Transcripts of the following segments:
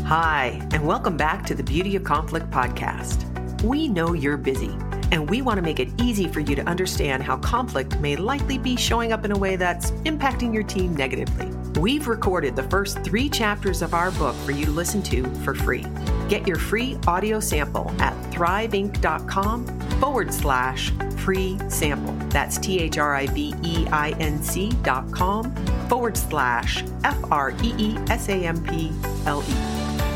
Hi, and welcome back to the Beauty of Conflict podcast. We know you're busy, and we want to make it easy for you to understand how conflict may likely be showing up in a way that's impacting your team negatively. We've recorded the first 3 chapters of our book for you to listen to for free. Get your free audio sample at thriveinc.com/free sample. That's THRIVEINC.com/FREESAMPLE.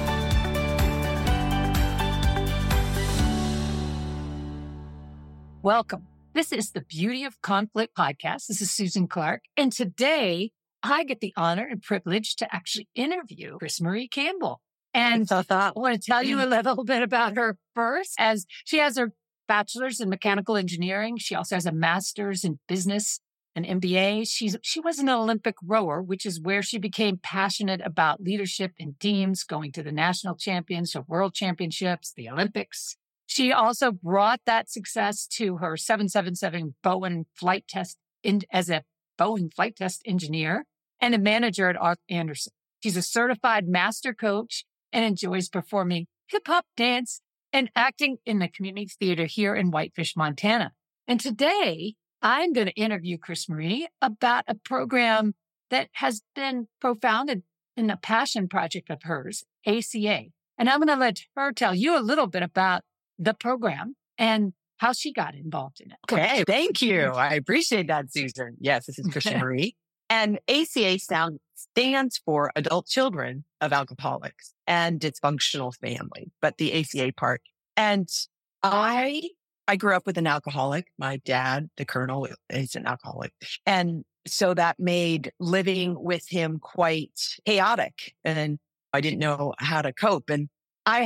Welcome. This is the Beauty of Conflict podcast. This is Susan Clark. And today I get the honor and privilege to actually interview Chris Marie Campbell. And I want to tell you a little bit about her first, as she has her bachelor's in mechanical engineering. She also has a master's in business, an MBA. She was an Olympic rower, which is where she became passionate about leadership in teams, going to the national champions, the world championships, the Olympics. She also brought that success to her 777 Boeing flight test as a Boeing flight test engineer and a manager at Arthur Andersen. She's a certified master coach and enjoys performing hip-hop dance and acting in the community theater here in Whitefish, Montana. And today, I'm going to interview Chris Marie about a program that has been profounded in a passion project of hers, ACA. And I'm going to let her tell you a little bit about the program and how she got involved in it. Okay, thank you. I appreciate that, Susan. Yes, this is Christian Marie. And ACA stands for Adult Children of Alcoholics and Dysfunctional Family, but the ACA part. And I grew up with an alcoholic. My dad, the colonel, is an alcoholic. And so that made living with him quite chaotic. And I didn't know how to cope. And I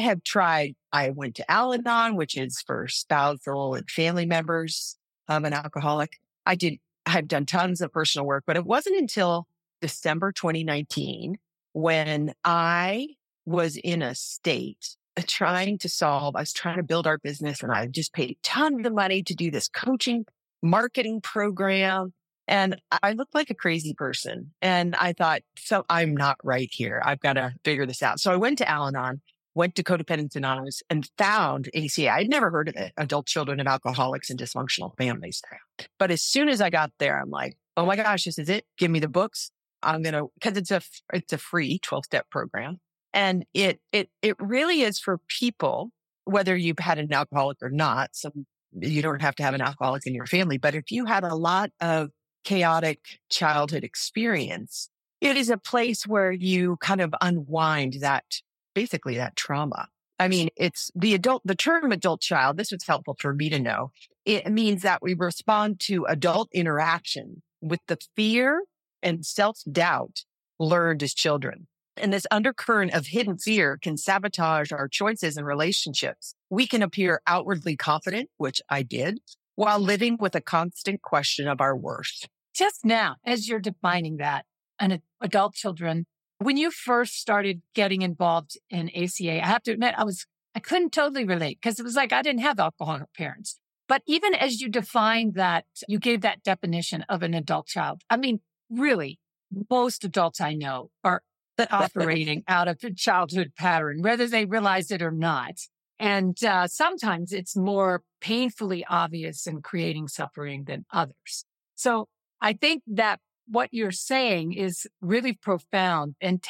went to Al-Anon, which is for spousal and family members of an alcoholic. I've done tons of personal work, but it wasn't until December 2019 when I was in a state I was trying to build our business, and I just paid tons of money to do this coaching marketing program. And I looked like a crazy person. And I thought, so I'm not right here. I've got to figure this out. So I went to Al-Anon, went to Codependence Anonymous, and found ACA. I'd never heard of it, Adult Children of Alcoholics and Dysfunctional Families. But as soon as I got there, I'm like, oh my gosh, this is it. Give me the books. Because it's a free 12-step program. And it really is for people, whether you've had an alcoholic or not. So you don't have to have an alcoholic in your family. But if you had a lot of chaotic childhood experience, it is a place where you kind of unwind basically that trauma. I mean, it's the term adult child. This was helpful for me to know. It means that we respond to adult interaction with the fear and self-doubt learned as children. And this undercurrent of hidden fear can sabotage our choices and relationships. We can appear outwardly confident, which I did, while living with a constant question of our worth. Just now, as you're defining that, and adult children, when you first started getting involved in ACA, I have to admit, I couldn't totally relate because it was like I didn't have alcoholic parents. But even as you defined that, you gave that definition of an adult child. I mean, really, most adults I know are operating out of a childhood pattern, whether they realize it or not. And sometimes it's more painfully obvious in creating suffering than others. So I think that what you're saying is really profound and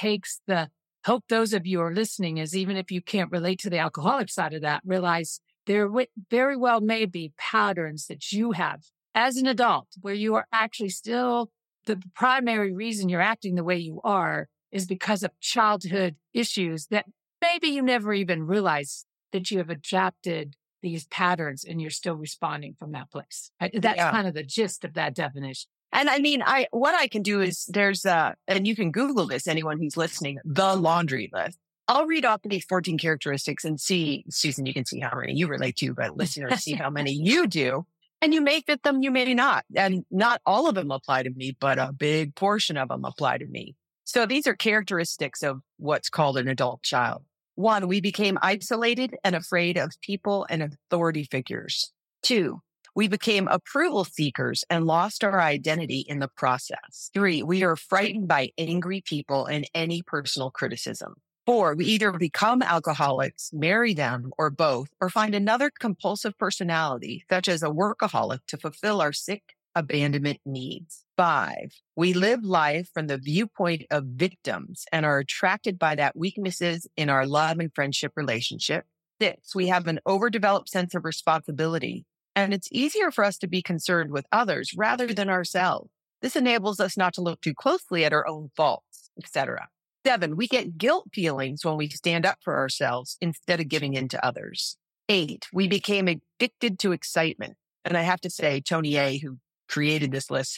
hope those of you who are listening is, even if you can't relate to the alcoholic side of that, realize there very well may be patterns that you have as an adult where you are actually still, the primary reason you're acting the way you are is because of childhood issues that maybe you never even realized that you have adapted these patterns and you're still responding from that place. That's kind of the gist of that definition. And I mean, what I can do is and you can Google this, anyone who's listening, the laundry list. I'll read off these 14 characteristics and see, Susan, you can see how many you relate to, but listeners see how many you do. And you may fit them, you may not. And not all of them apply to me, but a big portion of them apply to me. So these are characteristics of what's called an adult child. 1, we became isolated and afraid of people and authority figures. 2, we became approval seekers and lost our identity in the process. 3, we are frightened by angry people and any personal criticism. 4, we either become alcoholics, marry them, or both, or find another compulsive personality, such as a workaholic, to fulfill our sick abandonment needs. 5, we live life from the viewpoint of victims and are attracted by that weaknesses in our love and friendship relationship. 6, we have an overdeveloped sense of responsibility, and it's easier for us to be concerned with others rather than ourselves. This enables us not to look too closely at our own faults, etc. 7, we get guilt feelings when we stand up for ourselves instead of giving in to others. 8, we became addicted to excitement. And I have to say, Tony A., who created this list,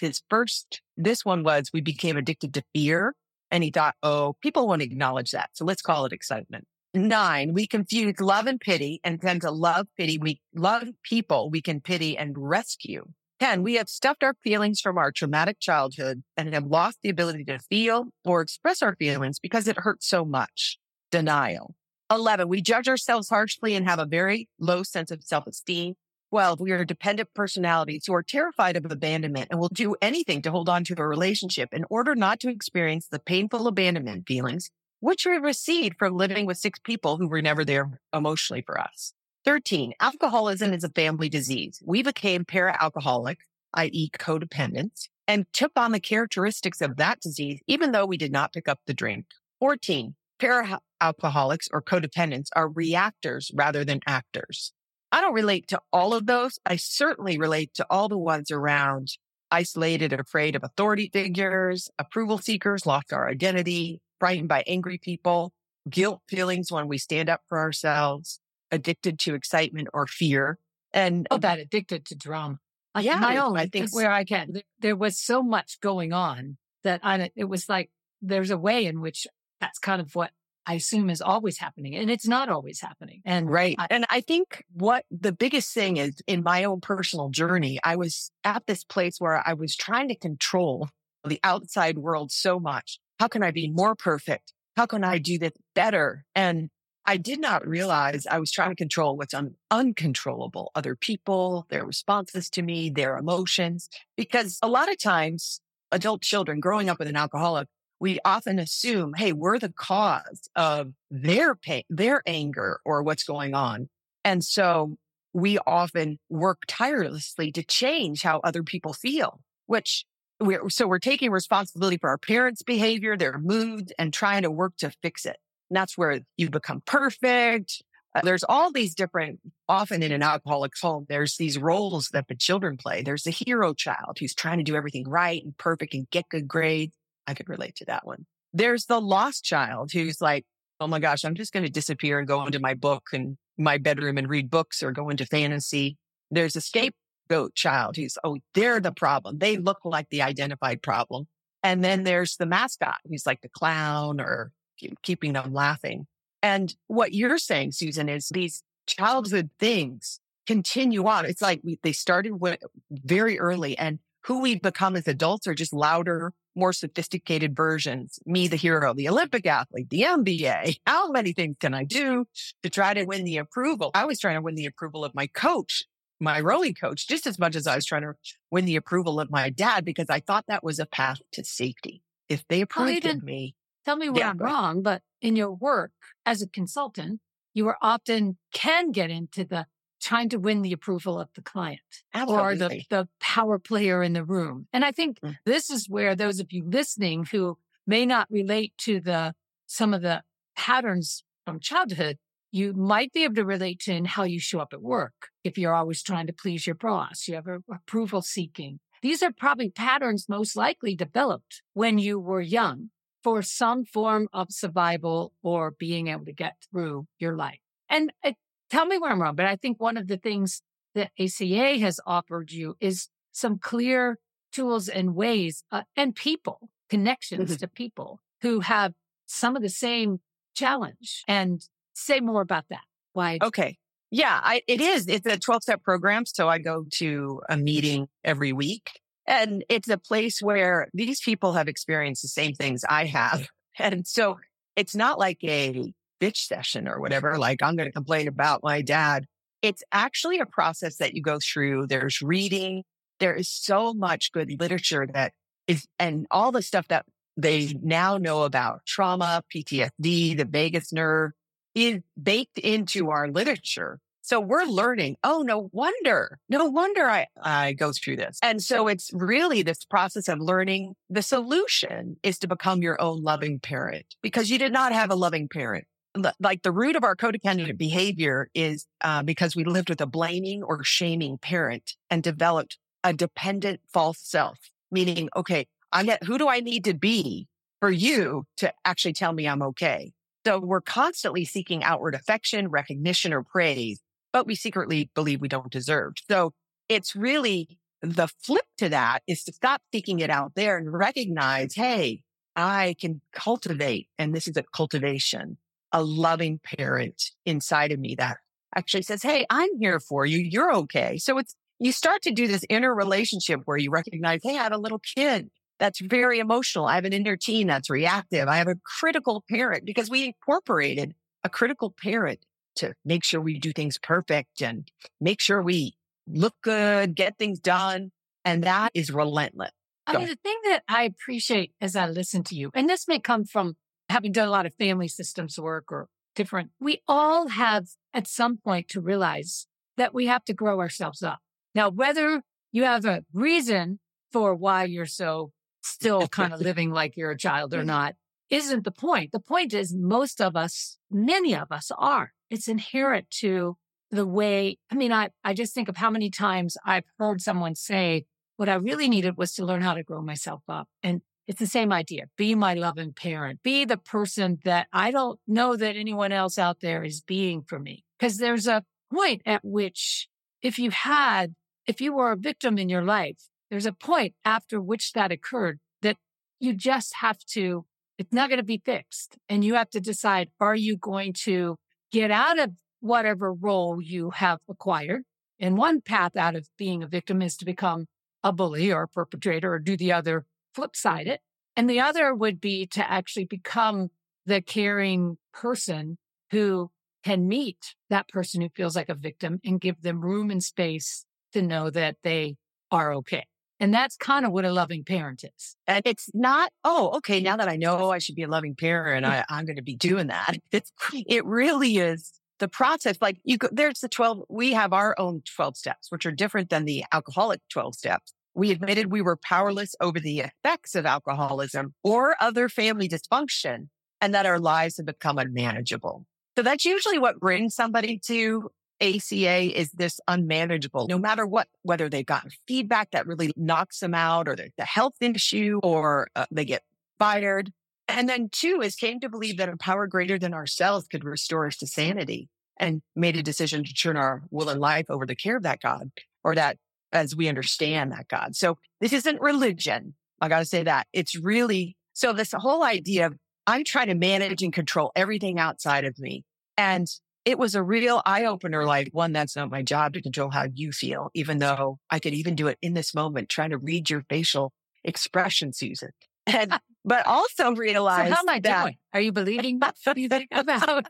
this one was, we became addicted to fear. And he thought, oh, people won't acknowledge that, so let's call it excitement. 9, we confuse love and pity and tend to love pity. We love people we can pity and rescue. 10, we have stuffed our feelings from our traumatic childhood and have lost the ability to feel or express our feelings because it hurts so much. Denial. 11, we judge ourselves harshly and have a very low sense of self-esteem. 12, we are dependent personalities who are terrified of abandonment and will do anything to hold on to a relationship in order not to experience the painful abandonment feelings, which we recede from living with 6 people who were never there emotionally for us. 13, alcoholism is a family disease. We became para-alcoholic, i.e. codependents, and took on the characteristics of that disease, even though we did not pick up the drink. 14, para-alcoholics or codependents are reactors rather than actors. I don't relate to all of those. I certainly relate to all the ones around isolated and afraid of authority figures, approval seekers, lost our identity, frightened by angry people, guilt feelings when we stand up for ourselves, addicted to excitement or fear. And that addicted to drama. Yeah, my own, I think where I can. There was so much going on that it was like, there's a way in which that's kind of what I assume is always happening. And it's not always happening. And right. And I think what the biggest thing is in my own personal journey, I was at this place where I was trying to control the outside world so much. How can I be more perfect? How can I do this better? And I did not realize I was trying to control what's uncontrollable. Other people, their responses to me, their emotions. Because a lot of times, adult children growing up with an alcoholic, we often assume, hey, we're the cause of their pain, their anger, or what's going on. And so we often work tirelessly to change how other people feel, we're taking responsibility for our parents' behavior, their moods, and trying to work to fix it. And that's where you become perfect. There's all these different, often in an alcoholic's home, there's these roles that the children play. There's the hero child who's trying to do everything right and perfect and get good grades. I could relate to that one. There's the lost child who's like, oh my gosh, I'm just going to disappear and go into my book and my bedroom and read books or go into fantasy. There's a scapegoat child who's, they're the problem. They look like the identified problem. And then there's the mascot who's like the clown or keeping them laughing. And what you're saying, Susan, is these childhood things continue on. It's like they started very early, and who we become as adults are just louder, more sophisticated versions. Me, the hero, the Olympic athlete, the MBA. How many things can I do to try to win the approval? I was trying to win the approval of my coach, my rowing coach, just as much as I was trying to win the approval of my dad, because I thought that was a path to safety. If they approved of me. Tell me where I'm wrong, but in your work as a consultant, you are often can get into the trying to win the approval of the client. Absolutely. Or the power player in the room. And I think this is where those of you listening who may not relate to some of the patterns from childhood, you might be able to relate to in how you show up at work. If you're always trying to please your boss, you have approval seeking. These are probably patterns most likely developed when you were young for some form of survival or being able to get through your life. And tell me where I'm wrong, but I think one of the things that ACA has offered you is some clear tools and ways and people, connections to people who have some of the same challenge. And say more about that. Why? Okay. Yeah, it is. It's a 12-step program. So I go to a meeting every week. And it's a place where these people have experienced the same things I have. And so it's not like a bitch session or whatever, like I'm going to complain about my dad. It's actually a process that you go through. There's reading. There is so much good literature that is, and all the stuff that they now know about trauma, PTSD, the vagus nerve is baked into our literature. So we're learning, oh, no wonder I go through this. And so it's really this process of learning. The solution is to become your own loving parent because you did not have a loving parent. Like the root of our codependent behavior is because we lived with a blaming or shaming parent and developed a dependent false self, meaning, okay, who do I need to be for you to actually tell me I'm okay? So we're constantly seeking outward affection, recognition, or praise, but we secretly believe we don't deserve. So it's really the flip to that is to stop seeking it out there and recognize, hey, I can cultivate, and this is a cultivation, a loving parent inside of me that actually says, hey, I'm here for you. You're okay. So you start to do this inner relationship where you recognize, hey, I have a little kid that's very emotional. I have an inner teen that's reactive. I have a critical parent because we incorporated a critical parent to make sure we do things perfect and make sure we look good, get things done. And that is relentless. I mean, the thing that I appreciate as I listen to you, and this may come from having done a lot of family systems work or different, we all have at some point to realize that we have to grow ourselves up. Now, whether you have a reason for why you're so still kind of living like you're a child or not, isn't the point. The point is most of us, many of us are. It's inherent to the way, I mean, I just think of how many times I've heard someone say, what I really needed was to learn how to grow myself up. And it's the same idea. Be my loving parent. Be the person that I don't know that anyone else out there is being for me. Because there's a point at which if you were a victim in your life, there's a point after which that occurred that you just have to, it's not going to be fixed. And you have to decide, are you going to get out of whatever role you have acquired? And one path out of being a victim is to become a bully or a perpetrator or do the other flip side it. And the other would be to actually become the caring person who can meet that person who feels like a victim and give them room and space to know that they are okay. And that's kind of what a loving parent is. And it's not, oh, okay, now that I know I should be a loving parent, I'm going to be doing that. It really is the process. Like there's the 12, we have our own 12 steps, which are different than the alcoholic 12 steps. We admitted we were powerless over the effects of alcoholism or other family dysfunction and that our lives have become unmanageable. So that's usually what brings somebody to ACA is this unmanageable, no matter what, whether they've gotten feedback that really knocks them out or the health issue or they get fired. And then 2 is came to believe that a power greater than ourselves could restore us to sanity and made a decision to turn our will and life over the care of that God or that as we understand that God. So this isn't religion. I got to say that it's really, so this whole idea of I'm trying to manage and control everything outside of me. And it was a real eye opener, like one, that's not my job to control how you feel, even though I could even do it in this moment, trying to read your facial expression, Susan. And, but also realize so how am I doing? Are you believing what you think about?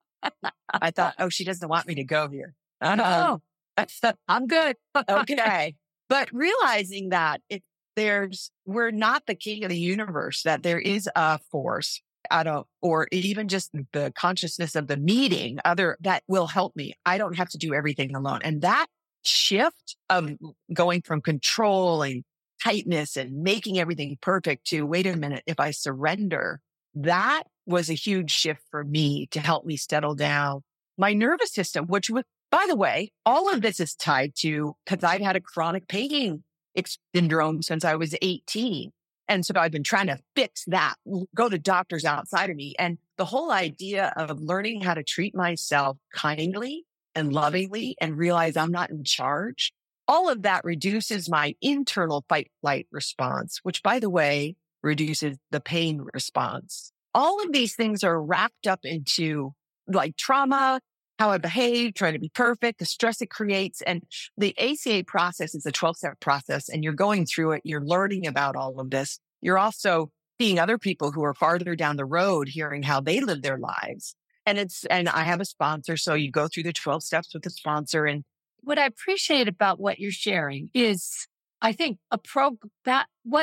I thought, oh, she doesn't want me to go here. No, I'm good. Okay. But realizing that we're not the king of the universe, that there is a force or even just the consciousness of the meeting that will help me. I don't have to do everything alone. And that shift of going from controlling tightness and making everything perfect to, wait a minute, if I surrender, that was a huge shift for me to help me settle down my nervous system, which was, by the way, all of this is tied to, because I've had a chronic pain syndrome since I was 18. And so I've been trying to fix that, go to doctors outside of me. And the whole idea of learning how to treat myself kindly and lovingly and realize I'm not in charge, all of that reduces my internal fight-flight response, which, by the way, reduces the pain response. All of these things are wrapped up into like trauma, how I behave, trying to be perfect, the stress it creates. And the ACA process is a 12-step process, and you're going through it. You're learning about all of this. You're also seeing other people who are farther down the road, hearing how they live their lives. And I have a sponsor. So you go through the 12 steps with the sponsor. And what I appreciate about what you're sharing is, I think, what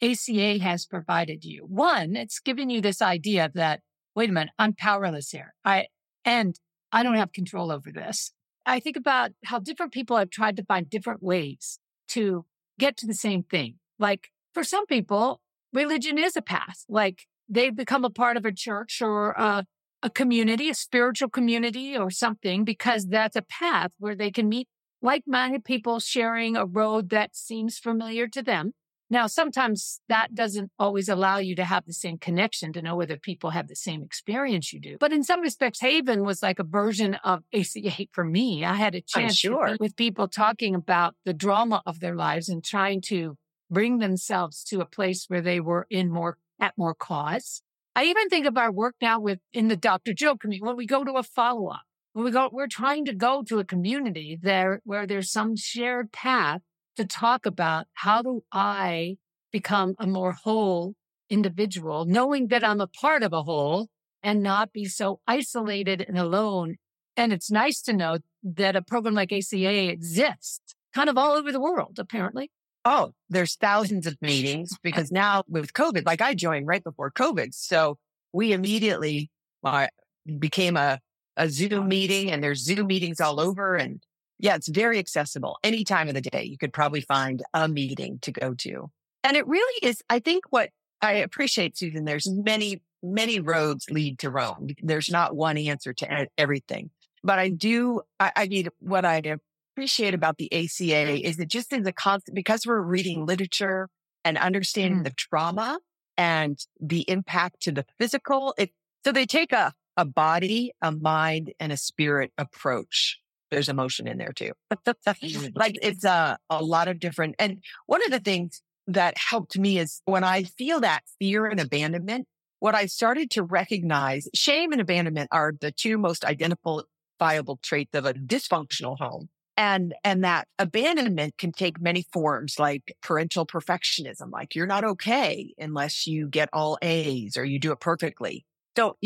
ACA has provided you? One, it's given you this idea that, wait a minute, I'm powerless here. And I don't have control over this. I think about how different people have tried to find different ways to get to the same thing. Like for some people, religion is a path. Like they become a part of a church or a community, a spiritual community or something, because that's a path where they can meet like-minded people sharing a road that seems familiar to them. Now, sometimes that doesn't always allow you to have the same connection to know whether people have the same experience you do. But in some respects, Haven was like a version of ACA for me. I had a chance to meet with people talking about the drama of their lives and trying to bring themselves to a place where they were at more cause. I even think of our work now in the Dr. Joe community. When we go to a follow-up, we're trying to go to a community there where there's some shared path to talk about how do I become a more whole individual, knowing that I'm a part of a whole and not be so isolated and alone. And it's nice to know that a program like ACA exists kind of all over the world, apparently. Oh, there's thousands of meetings because now with COVID, like I joined right before COVID. So we immediately became a Zoom meeting, and there's Zoom meetings all over. And yeah, it's very accessible. Any time of the day, you could probably find a meeting to go to. And it really is, I think what I appreciate, Susan, there's many, many roads lead to Rome. There's not one answer to everything. But I mean, what I appreciate about the ACA is it just is a constant, because we're reading literature and understanding the trauma and the impact to the physical. So they take a body, a mind, and a spirit approach. There's emotion in there too. Like it's a lot of different. And one of the things that helped me is when I feel that fear and abandonment, what I started to recognize, shame and abandonment are the two most identifiable traits of a dysfunctional home. And that abandonment can take many forms, like parental perfectionism, like you're not okay unless you get all A's or you do it perfectly. So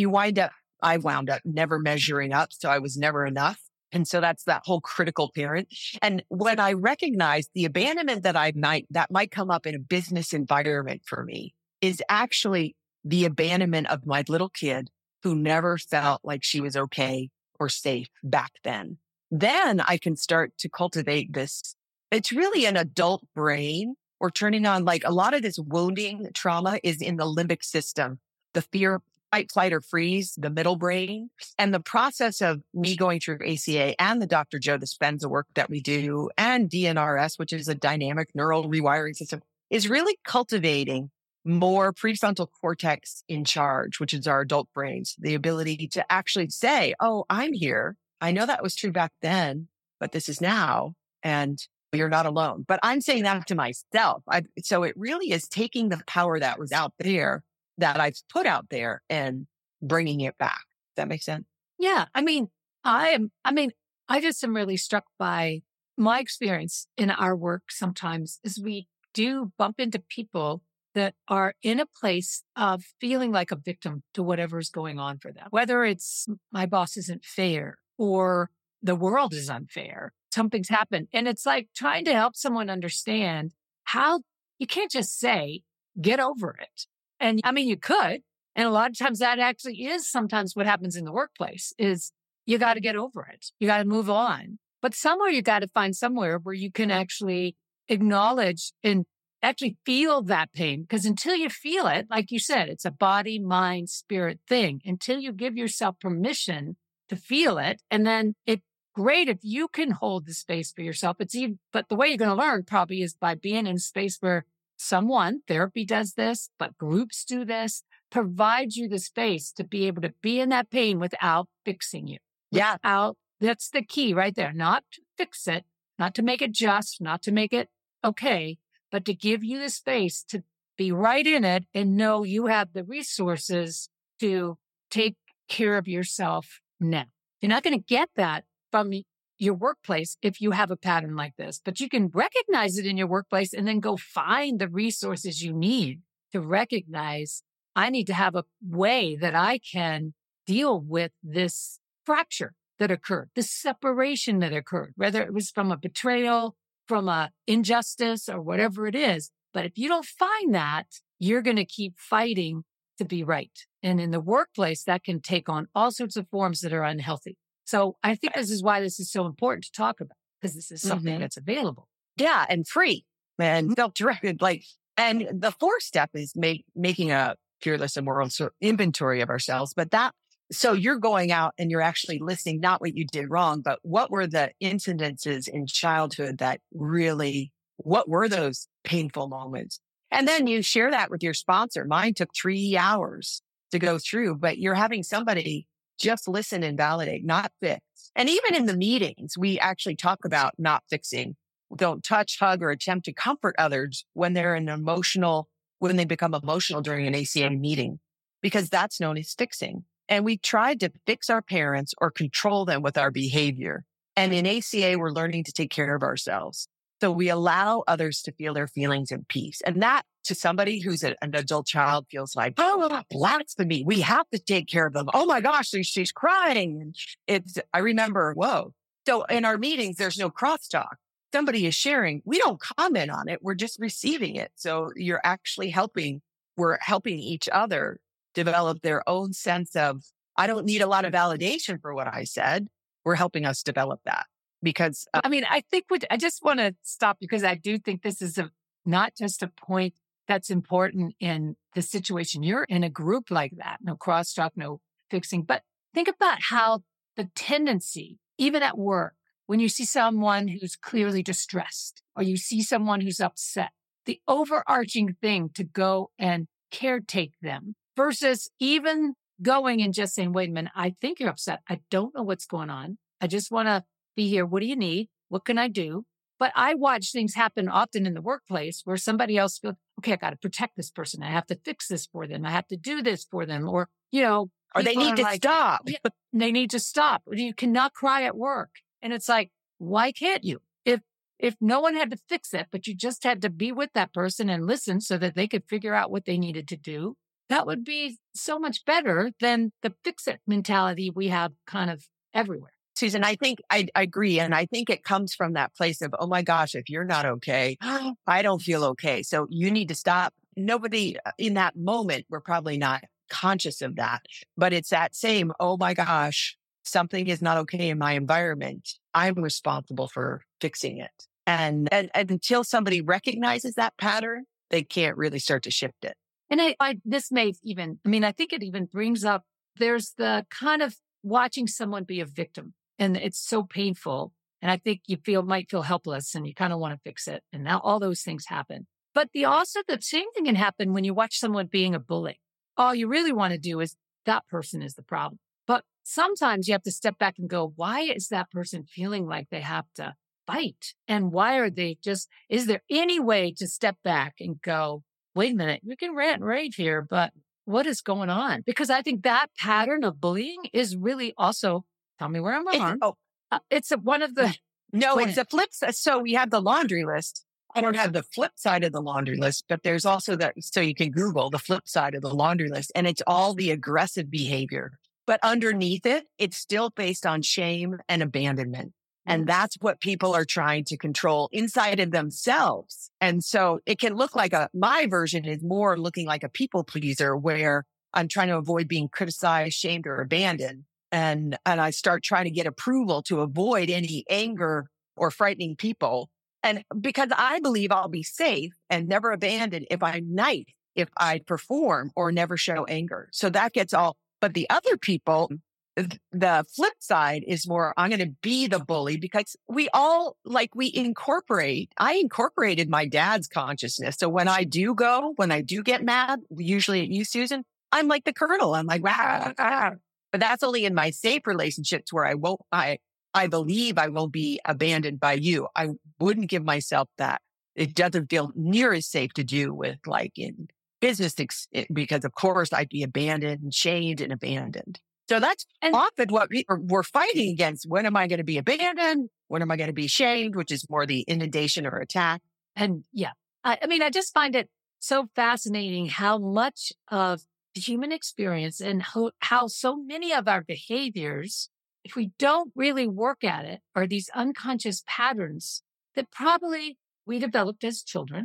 I wound up never measuring up. So I was never enough. And so that's that whole critical parent. And when I recognized the abandonment that might come up in a business environment for me is actually the abandonment of my little kid who never felt like she was okay or safe back then. Then I can start to cultivate this. It's really an adult brain. We're turning on, like, a lot of this wounding trauma is in the limbic system, the fear, fight, flight, or freeze, the middle brain. And the process of me going through ACA and the Dr. Joe Dispenza work that we do, and DNRS, which is a dynamic neural rewiring system, is really cultivating more prefrontal cortex in charge, which is our adult brains, the ability to actually say, oh, I'm here. I know that was true back then, but this is now, and you're not alone. But I'm saying that to myself. So it really is taking the power that was out there, that I've put out there, and bringing it back. Does that make sense? Yeah. I just am really struck by my experience in our work sometimes is we do bump into people that are in a place of feeling like a victim to whatever's going on for them, whether it's my boss isn't fair or the world is unfair. Something's happened. And it's like trying to help someone understand how you can't just say, get over it. And you could. And a lot of times that actually is sometimes what happens in the workplace is you got to get over it. You got to move on. But somewhere you got to find somewhere where you can actually acknowledge and actually feel that pain. Because until you feel it, like you said, it's a body, mind, spirit thing. Until you give yourself permission to feel it. And then it's great if you can hold the space for yourself. But the way you're going to learn probably is by being in a space where therapy does this, but groups do this, provides you the space to be able to be in that pain without fixing you. Yeah. That's the key right there. Not to fix it, not to make it just, not to make it okay, but to give you the space to be right in it and know you have the resources to take care of yourself now. You're not going to get that from your workplace if you have a pattern like this, but you can recognize it in your workplace and then go find the resources you need to recognize I need to have a way that I can deal with this fracture that occurred, this separation that occurred, whether it was from a betrayal, from a injustice or whatever it is. But if you don't find that, you're going to keep fighting to be right. And in the workplace, that can take on all sorts of forms that are unhealthy. So I think this is why this is so important to talk about, because this is something that's available. Yeah. And free and self-directed. And the fourth step is making a fearless and moral inventory of ourselves. But so you're going out and you're actually listening, not what you did wrong, but what were the incidences in childhood that really, what were those painful moments? And then you share that with your sponsor. Mine took 3 hours to go through, but you're having somebody just listen and validate, not fix. And even in the meetings, we actually talk about not fixing. Don't touch, hug, or attempt to comfort others when they're when they become emotional during an ACA meeting, because that's known as fixing. And we tried to fix our parents or control them with our behavior. And in ACA, we're learning to take care of ourselves. So we allow others to feel their feelings in peace. And that to somebody who's an adult child feels like, oh, blasphemy. We have to take care of them. Oh my gosh, she's crying. I remember, whoa. So in our meetings, there's no crosstalk. Somebody is sharing. We don't comment on it. We're just receiving it. So you're actually we're helping each other develop their own sense of, I don't need a lot of validation for what I said. We're helping us develop that. Because I think I just want to stop, because I do think this is not just a point that's important in the situation you're in, a group like that. No crosstalk, no fixing. But think about how the tendency, even at work, when you see someone who's clearly distressed or you see someone who's upset, the overarching thing to go and caretake them versus even going and just saying, wait a minute, I think you're upset. I don't know what's going on. I just want to be here. What do you need? What can I do? But I watch things happen often in the workplace where somebody else feels, okay, I got to protect this person. I have to fix this for them. I have to do this for them. Or, or they need to stop. Yeah, they need to stop. You cannot cry at work. And it's like, why can't you? If no one had to fix it, but you just had to be with that person and listen so that they could figure out what they needed to do, that would be so much better than the fix it mentality we have kind of everywhere. Susan, I think I agree. And I think it comes from that place of, oh my gosh, if you're not okay, I don't feel okay. So you need to stop. Nobody in that moment, we're probably not conscious of that, but it's that same, oh my gosh, something is not okay in my environment. I'm responsible for fixing it. And until somebody recognizes that pattern, they can't really start to shift it. And I think it even brings up, there's the kind of watching someone be a victim. And it's so painful. And I think you might feel helpless and you kind of want to fix it. And now all those things happen. But the same thing can happen when you watch someone being a bully. All you really want to do is that person is the problem. But sometimes you have to step back and go, why is that person feeling like they have to fight? And why are they is there any way to step back and go, wait a minute, we can rant and rage here, but what is going on? Because I think that pattern of bullying is really also, tell me where I'm wrong. It's one of the... No, it's a flip side. So we have the laundry list. I don't have the flip side of the laundry list, but there's also that. So you can Google the flip side of the laundry list, and it's all the aggressive behavior. But underneath it, it's still based on shame and abandonment. And that's what people are trying to control inside of themselves. And so it can look like my version is more looking like a people pleaser, where I'm trying to avoid being criticized, shamed, or abandoned. And I start trying to get approval to avoid any anger or frightening people. And because I believe I'll be safe and never abandoned if I'm nice, if I perform or never show anger. So that gets all, but the other people, the flip side is more, I'm going to be the bully, because I incorporated my dad's consciousness. So when I do get mad, usually at you, Susan, I'm like the colonel. I'm like, rah, rah. But that's only in my safe relationships where I believe I will be abandoned by you. I wouldn't give myself that. It doesn't feel near as safe to do with like in business, because of course I'd be abandoned and shamed and abandoned. So that's often what we're fighting against. When am I going to be abandoned? When am I going to be shamed? Which is more the inundation or attack. And yeah, I just find it so fascinating how much of the human experience and how so many of our behaviors, if we don't really work at it, are these unconscious patterns that probably we developed as children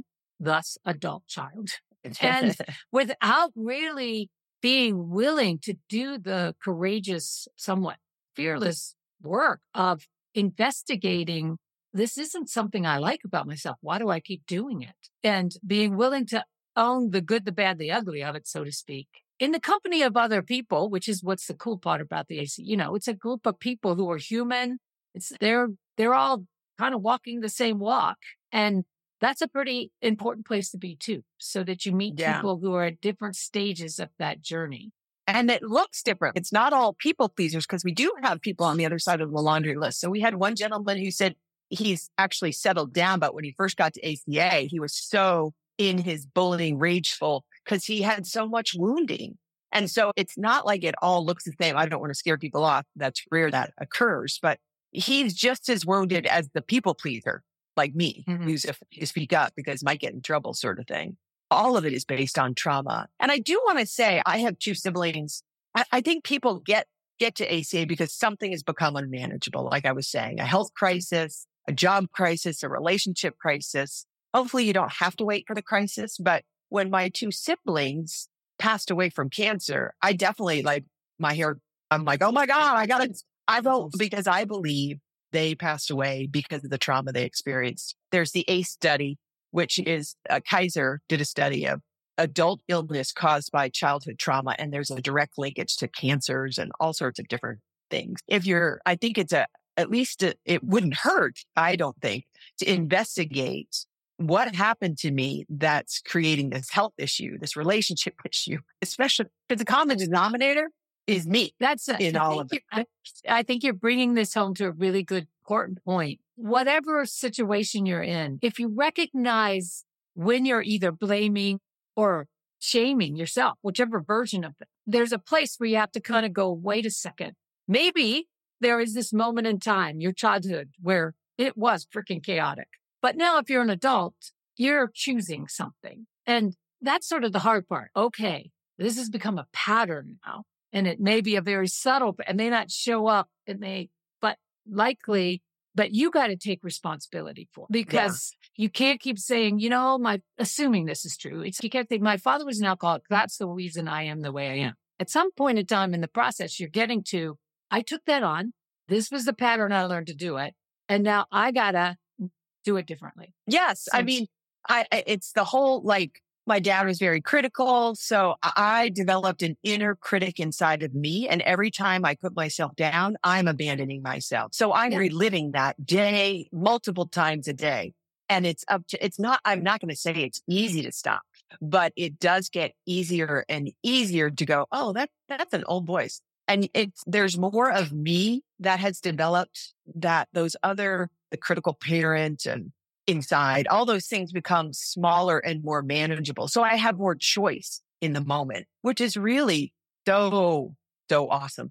thus adult child. And without really being willing to do the courageous, somewhat fearless work of investigating, this isn't something I like about myself. Why do I keep doing it? And being willing to own the good, the bad, the ugly of it, so to speak, in the company of other people, which is what's the cool part about the AC. It's a group of people who are human. They're all kind of walking the same walk. And that's a pretty important place to be too, so that you meet people who are at different stages of that journey. And it looks different. It's not all people pleasers, because we do have people on the other side of the laundry list. So we had one gentleman who said he's actually settled down, but when he first got to ACA, he was so in his bullying, rageful, because he had so much wounding. And so it's not like it all looks the same. I don't want to scare people off. That's rare that occurs, but he's just as wounded as the people pleaser, like me, who's to speak up because might get in trouble sort of thing. All of it is based on trauma. And I do want to say, I have two siblings. I think people get to ACA because something has become unmanageable. Like I was saying, a health crisis, a job crisis, a relationship crisis. Hopefully you don't have to wait for the crisis. But when my two siblings passed away from cancer, I definitely I'm like, oh my God, I vote because I believe they passed away because of the trauma they experienced. There's the ACE study, which is Kaiser did a study of adult illness caused by childhood trauma. And there's a direct linkage to cancers and all sorts of different things. I think it wouldn't hurt, I don't think, to investigate what happened to me that's creating this health issue, this relationship issue, especially because the common denominator is me. All of it. I think you're bringing this home to a really good, important point. Whatever situation you're in, if you recognize when you're either blaming or shaming yourself, whichever version of it, there's a place where you have to kind of go, wait a second. Maybe there is this moment in time, your childhood, where it was freaking chaotic. But now if you're an adult, you're choosing something. And that's sort of the hard part. Okay, this has become a pattern now. And it may be a very subtle, it may not show up. But you got to take responsibility for it, because you can't keep saying, assuming this is true. You can't think my father was an alcoholic. That's the reason I am the way I am. At some point in time in the process, you're getting to, I took that on. This was the pattern I learned to do it. And now I got to do it differently. Yes. I mean, it's the whole, my dad was very critical. So I developed an inner critic inside of me. And every time I put myself down, I'm abandoning myself. So I'm reliving that day multiple times a day. And I'm not going to say it's easy to stop, but it does get easier and easier to go, oh, that's an old voice. And there's more of me that has developed that the critical parent and inside, all those things become smaller and more manageable. So I have more choice in the moment, which is really so awesome.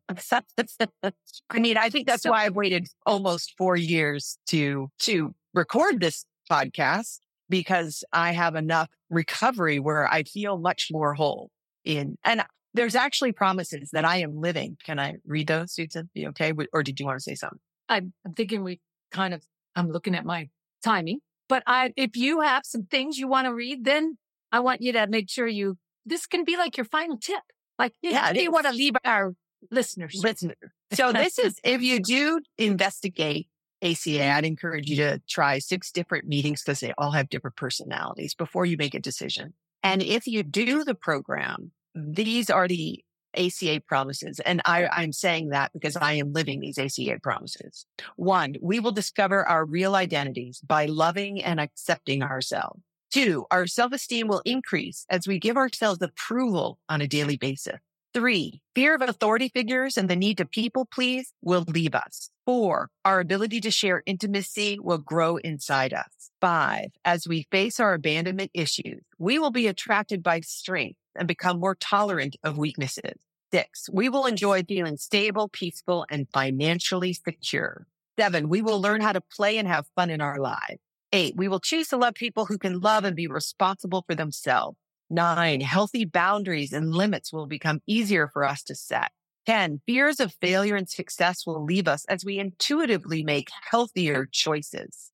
I mean, I think that's why I've waited almost 4 years to record this podcast, because I have enough recovery where I feel much more whole and there's actually promises that I am living. Can I read those, Susan? Be okay? Or did you want to say something? I'm thinking I'm looking at my timing, but if you have some things you want to read, then I want you to make sure this can be like your final tip. You want to leave our listeners. So this is, if you do investigate ACA, I'd encourage you to try 6 different meetings, because they all have different personalities, before you make a decision. And if you do the program, these are the ACA promises. And I'm saying that because I am living these ACA promises. 1, we will discover our real identities by loving and accepting ourselves. 2, our self-esteem will increase as we give ourselves approval on a daily basis. 3, fear of authority figures and the need to people please will leave us. 4, our ability to share intimacy will grow inside us. 5, as we face our abandonment issues, we will be attracted by strength and become more tolerant of weaknesses. 6, we will enjoy feeling stable, peaceful, and financially secure. 7, we will learn how to play and have fun in our lives. 8, we will choose to love people who can love and be responsible for themselves. 9, healthy boundaries and limits will become easier for us to set. 10, fears of failure and success will leave us as we intuitively make healthier choices.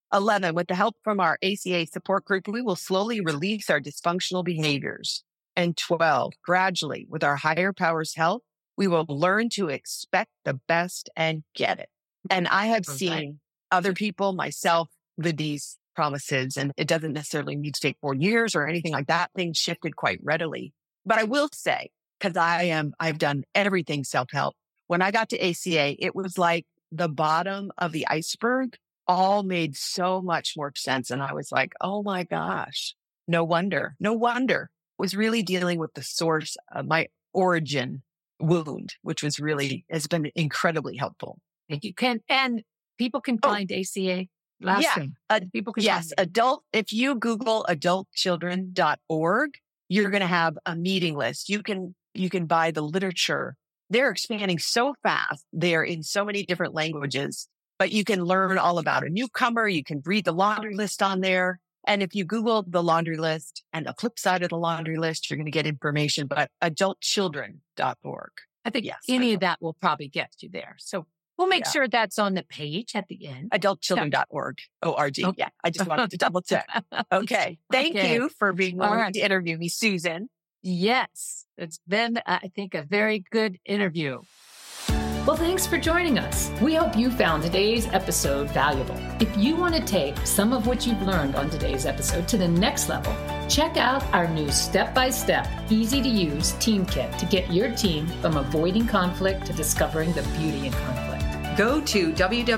11, with the help from our ACA support group, we will slowly release our dysfunctional behaviors. And 12, gradually, with our higher powers help, we will learn to expect the best and get it. And I have seen other people, myself, live these promises, and it doesn't necessarily need to take 4 years or anything like that. Things shifted quite readily. But I will say, because I've done everything self-help. When I got to ACA, it was like the bottom of the iceberg all made so much more sense. And I was like, oh my gosh, no wonder. Was really dealing with the source of my origin wound, which has been incredibly helpul. And people can find ACA. People can find it. If you Google adultchildren.org, you're going to have a meeting list. You can buy the literature. They're expanding so fast. They're in so many different languages, but you can learn all about a newcomer. You can read the laundry list on there. And if you Google the laundry list and the flip side of the laundry list, you're going to get information, but adultchildren.org. I think any of that will probably get you there. So we'll make sure that's on the page at the end. Adultchildren.org. O-R-G. Okay. Yeah. I just wanted to double check. Okay. Thank you for being willing to interview me, Susan. Yes. It's been, I think, a very good interview. Well, thanks for joining us. We hope you found today's episode valuable. If you want to take some of what you've learned on today's episode to the next level, check out our new step-by-step, easy-to-use team kit to get your team from avoiding conflict to discovering the beauty in conflict. Go to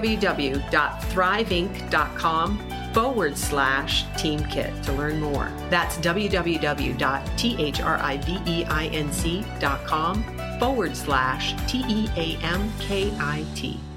www.thriveinc.com/team kit to learn more. That's www.thriveinc.com/TEAMKIT.